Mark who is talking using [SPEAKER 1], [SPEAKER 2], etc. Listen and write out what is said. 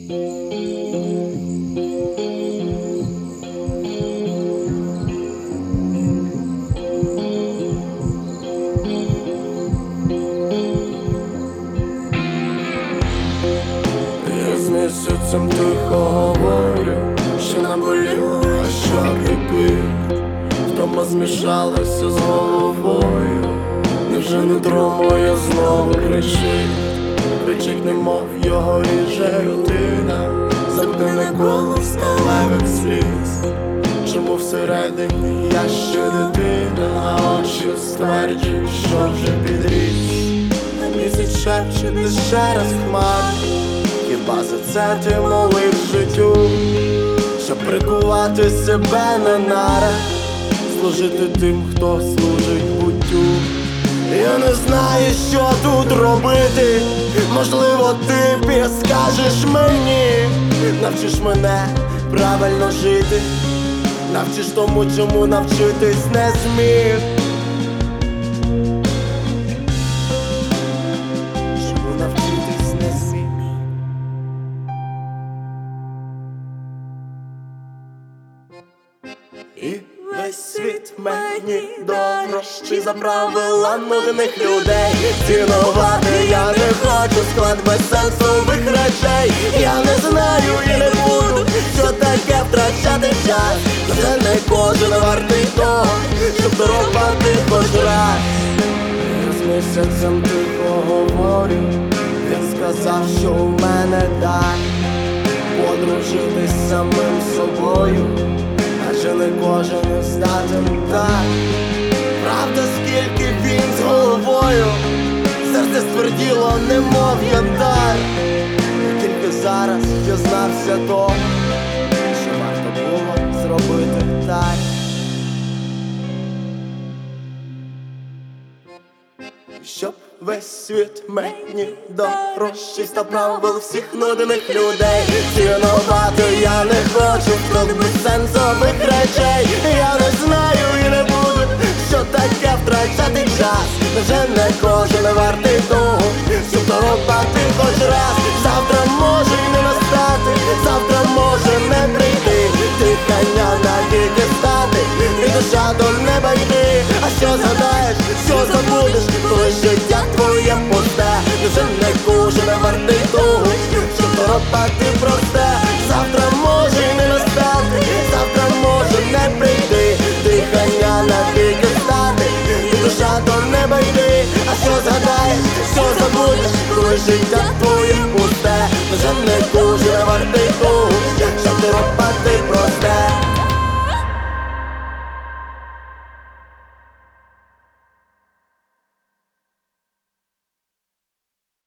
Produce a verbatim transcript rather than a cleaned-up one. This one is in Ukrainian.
[SPEAKER 1] Місяцем тихо говорю, що наболіло, а що кипить. Втома змішалася з головою. Невже нутро моє знову кричить? Кричить, немов його ріже рутина. Замкнене коло сталевих сліз. Чому всередині я ще дитина, а очі стверджують, що вже підріс. А місяць шепче десь ще раз хмар. Хіба за це ти молив життю, щоб прикувати себе на нарах, служити тим, хто служить буттю? Я не знаю, що тут робити. Можливо, ти підскажеш мені, навчиш мене правильно жити, навчиш тому, чому навчитись не зміг. Чому навчитись не зміг? І весь світ мені дорожчий за правила нудних людей. Цінувати я не хочу склад безсенсових речей. Я не знаю і не буду, що таке втрачати час. Вже не кожен вартий того, щоб дорогати хоч раз. Я з місяцем тихо говорю. Він сказав, що у мене дар подружитись самим собою, адже не кожен здатен так. Правда, скільки він з головою, серце стверділо, немов янтар. І тільки зараз дізнався того, що варто було зробити так. Щоб весь світ мені дорожчий став правил всіх нудних людей. Цінувати я не хочу строк безсенсових речей. Я не знаю і не буду, що таке втрачати час. Вже не кожен вартий того, щоб дорогати хоч раз. Завтра може й не настати, завтра може не прийти. Дихання навіки стати, і душа до неба йти. А що згадаєш, що забудеш, коли життя твоє пусте? Вже не кожен вартий того, щоб дорогати просте. Завтра може й не настати, завтра може не прийти. Дихання навіки стати, і душа до неба йти. А що згадаєш, що забудеш, коли життя твоє пусте? Вже не кожен вартий того, щоб дорогати